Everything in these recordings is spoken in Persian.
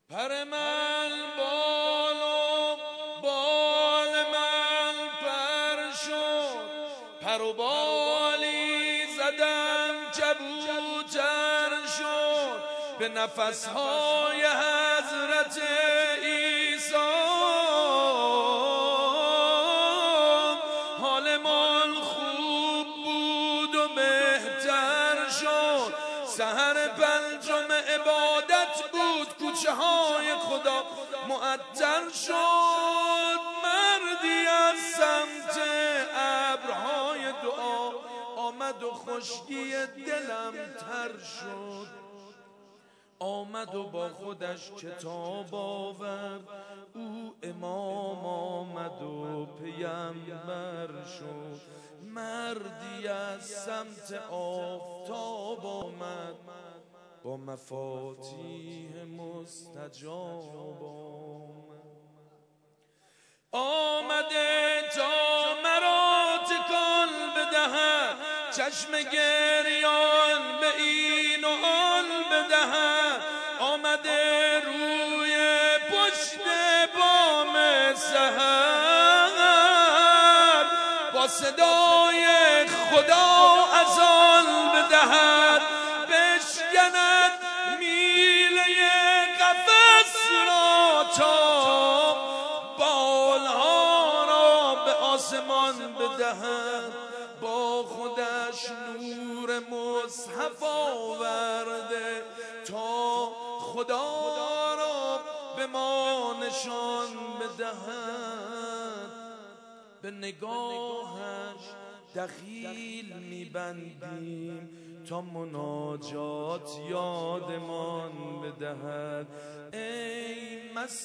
پر من بال و بال من پر شد، پر و بالی زدم کبوتر شد به نفسهای حضرت عیسی. حالمان خوب بود و بهتر شد، سحر پنجم عبادت بود، کوچه های خدا معطر شد. مردی از سمت ابرهای دعا آمد و خشکی دلم تر شد. آمد و با خودش کتاب آورد، او امام آمد و پیامبر شد. مردی از سمت آفتاب آمد، با مفاتیح مستجاب آمده تا مرا تکان بدهد، چشم گریان به این و آن بدهد. آمده روی پشت بام سحر، با صدای خدا اذان بدهد. بشکند میله قفس را تا بالها را به آسمان بدهد. با خودش نور مصحف آورده تا خدا را به ما نشان بدهد. به نگاهش دخیل میبندیم تا مناجات یادمان بدهد. ای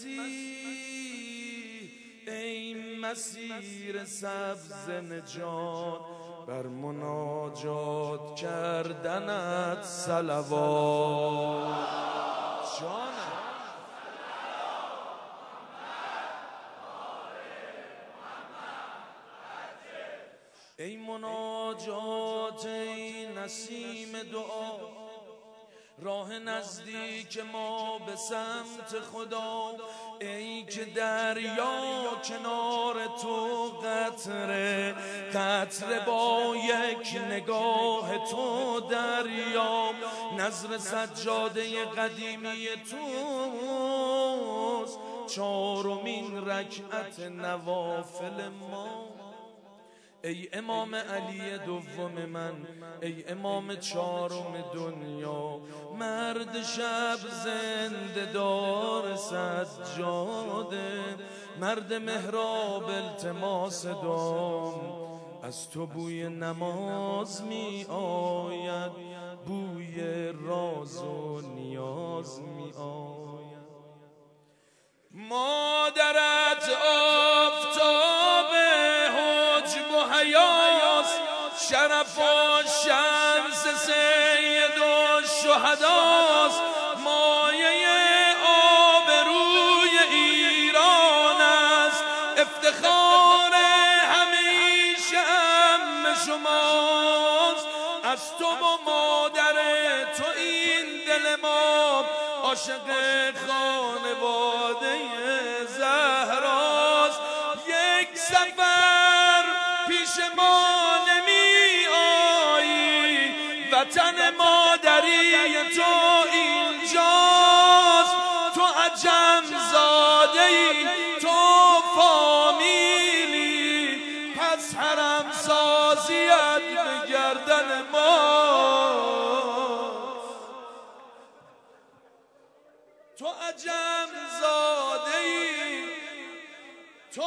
مسیح، ای مسیر سبز نجات، بر مناجات کردنت صلوات. جانم ای مناجات، ای نسیم دعا، راه نزدیک ما به سمت خدا. ای که دریا کنار تو قطره، قطره با یک نگاه تو دریا. نظر سجاده قدیمی توست، چهارمین رکعت نوافل ما. ای امام علی دوم من، ای امام چهارم دنیا، مرد شب زنده دار سجاده، مرد محراب التماس دام. از تو بوی نماز می آید، بوی راز و نیاز می آید. مادرت آفتاب حجب و حیاست، شرف و شمس سید و شهداست. مایه آبروی ایران است، افتخار همیشه هم شماست. از تو و مادر تو این دل ما عاشق خانواده زهراست. یک سفر پیش ما نمی آیی، وطن مادری تو اینجاست. تو عجم زاده ای، تو فامیلی، پس حرم سازیت به گردن ماست. تو عجم زاده ای، تو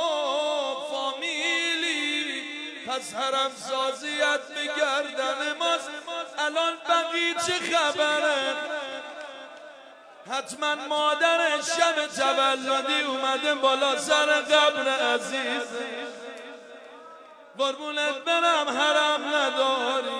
فامیلی، پس حرم سازیت به گردن ماست. الان بقی چه خبره؟ حتما مادر شب تولدی اومده بالا سر قبر عزیز. قربونت برم حرم نداری.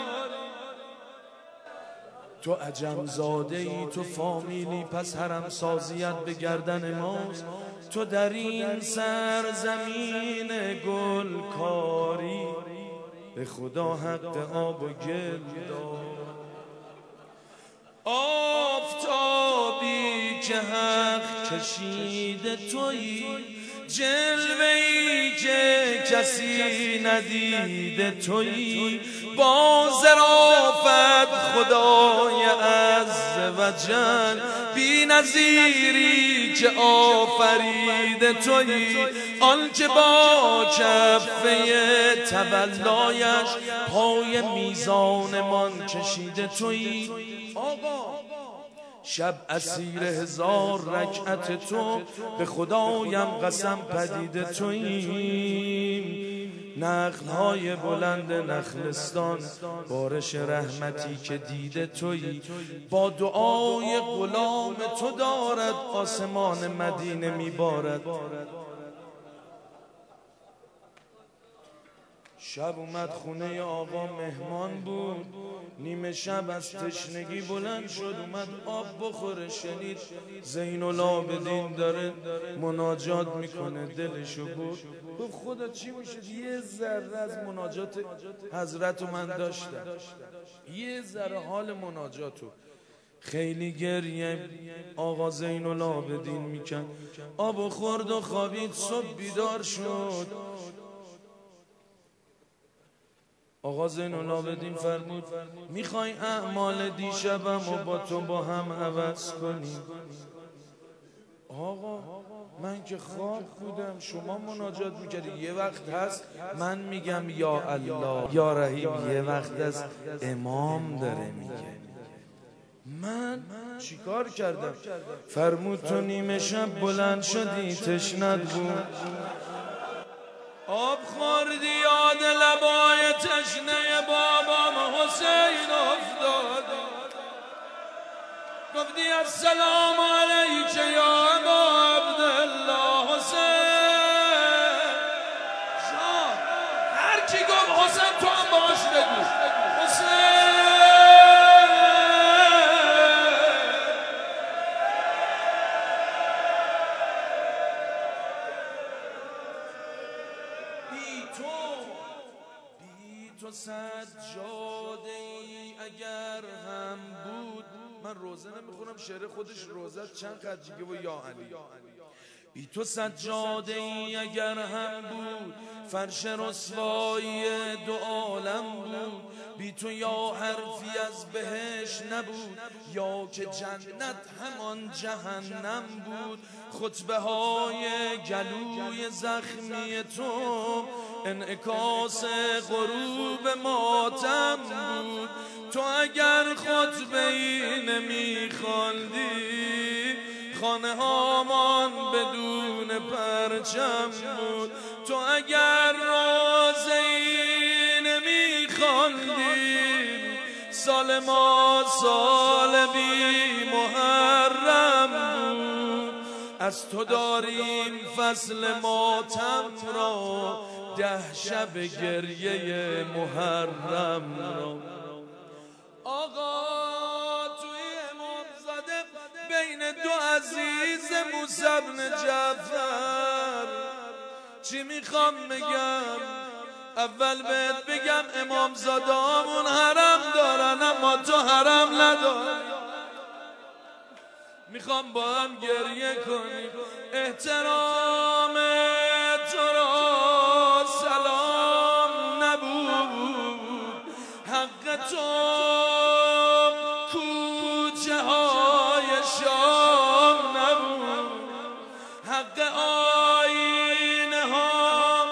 تو عجم زاده ای، تو فامیلی، پس حرم سازیت به گردن ماست. تو در این سرزمین گلکاری به خدا حق آب و گل دار. آفتابی که حق کشیده تویی، جلوه‌ای که کسی ندیده تویی، با ظرافت خدای عزوجل، بی نظیری که آفریده تویی، آنکه با کفه تولایش پای میزانمان کشیده تویی. آقا شب اسیر 1000 رکعت تو، به خدایم قسم پدید تویی. نخل‌های بلند نخلستان بارش رحمتی که دیده تویی، با دعای غلام تو دارد آسمان مدینه میبارد. شب اومد خونه آقا مهمان بود، نیمه شب از تشنگی بلند شد اومد آب بخوره، شنید زین العابدین داره مناجات میکنه، دلشو بود. گفت خدا چی میشه یه ذره از مناجات حضرتو من داشتم، یه ذره حال مناجاتو. خیلی گریه آقا زین العابدین میکن، آب خورد و خوابید، صبح بیدار شد. آقا زین العابدین فرمود میخوای اعمال دیشبم و با تو با هم عوض کنیم؟ آقا من که خواب بودم، شما مناجات میکردی. یه وقت هست من میگم یا الله یا رحیم، یه وقت هست امام داره میگه. من چیکار کردم؟ فرمود تو نیمه شب بلند شدی، تشنت بود، آب خوردی، یاد لبای تشنه بابام حسین افتاد، گفتی السلام علیک یا ابا عبدالله حسین. شاه هر کی گفت حسین تو هم باش بگو حسین. بی تو سجاده ای اگر هم بود، من روزه نمیخونم، شعر خودش روزه چند خرجیگه و یا علی. بی تو سجاده ای اگر هم بود، فرش رسوایی دو عالم بود. بی تو یا حرفی از بهش نبود، یا که جنت همان جهنم بود. خطبه های گلوی زخمی تو انعکاس غروب ماتم بود. تو اگر خطبه ای نمیخواندی، خانه هامان بدون پرچم بود. تو اگر روزه ای نمیخواندی، سال ما سال بی محرم بود. از تو داریم فصل ماتم را، 10 شب گریه محرم را. آقا توی امامزاده بین دو عزیز موسی بن جعفر چی میخوام بگم؟ اول بهت بگم امامزاده همون حرم دارن اما تو حرم نداری. میخوام با هم گریه کنیم، احترام تو را سلام نبود، حق تو کوچه های شام نبود، حق آینه ها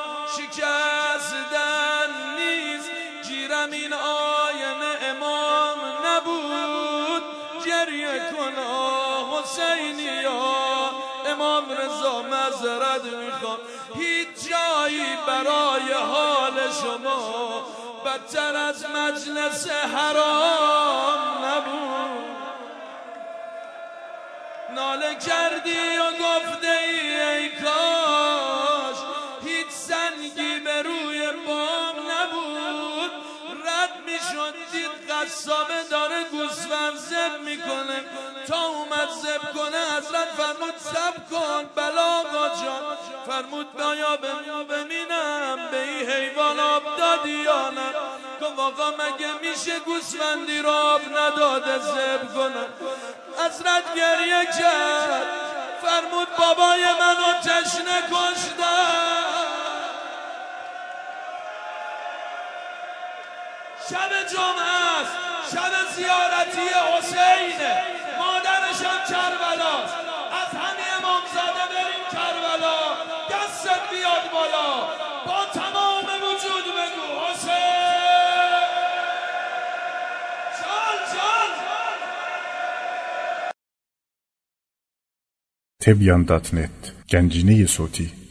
شکستن نیست، گیرم این آینه امام نبود. گریه کن حسینیا، امام رضا معذرت میخوام، هیچ جایی برای حال شما بدتر از مجلس حرام نبود. ناله کردی و گفته ای کاش هیچ سنگی به روی بام نبود. رد میشد دید قصابه داره گوسفند ذبح میکنه، تا اومد ذبح کنه حضرت فرمود صبر کن بلا آقا جان. فرمود بیا ببینم به این حیوان آب دادی یا نه. گفت آقا مگه میشه گوسفندی رو آب نداده ذبح کنه؟ حضرت گریه کرد، فرمود بابای منو تشنه کشتن. شب جمعه است، شب زیارتی حسینه، مادرشم کربلاست. از همه امامزاده بریم کربلا، دستت بیاد بالا، با تمام وجود بگو حسین جان جان. Tebyan.net گنجینه صوتی